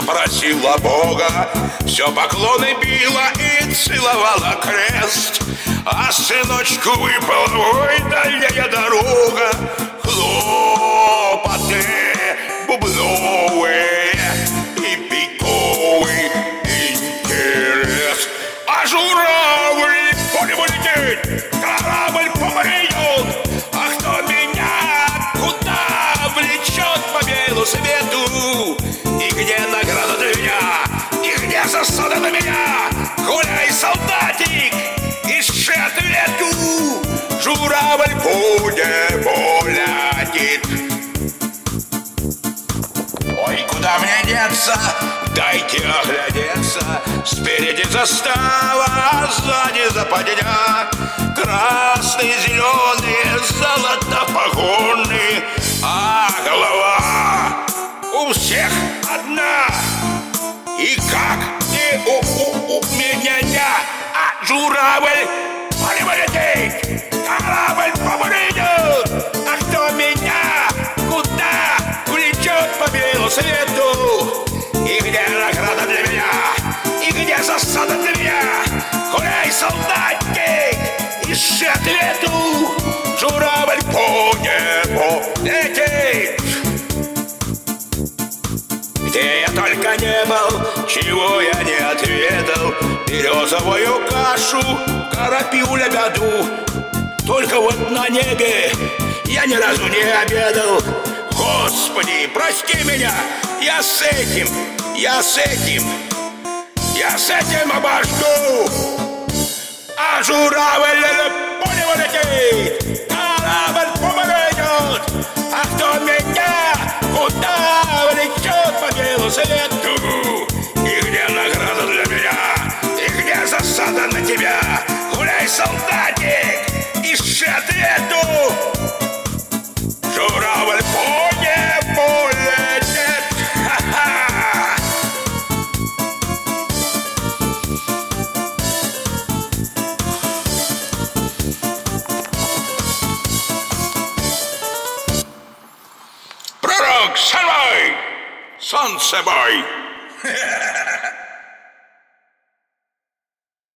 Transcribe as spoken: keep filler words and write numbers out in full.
просила Бога, все поклоны била и целовала крест. А сыночку выпала, ой, дальняя дорога, хлопоты бубновые и пиковый интерес. А журавль по небу летит, корабль помрет. А кто меня куда влечет по белу свету? И где награда для меня? И где засада на меня? Гуляй, солдатик, ищи ответу. Журавль по небу летит. Ой, куда мне деться? Дайте оглядеться. Спереди застава, а сзади западня. Красные, зеленые, золото погоны. А голова у всех одна. И как не у, у, у меня я, а журавль по небу летит, корабль помрет. А кто меня куда влечет по белу свету? И где награда для меня? И где засада для меня? Гуляй, солдатик, ищи ответу. Журавль по небу летит. Где я только не был, чего я не ответил. Березовую кашу, карапиуля беду. Только вот на небе я ни разу не обедал. Господи, прости меня, я с этим, я с этим, я с этим обожду. А журавль по небу летит, корабль помрет. А кто меня куда влечет по белу свету? И где награда для меня? И где засада на тебя? Гуляй, солдатик, ищи ответу. Журавль по небу летит. Ха-ха! Пророк, сон мой, солнце мой.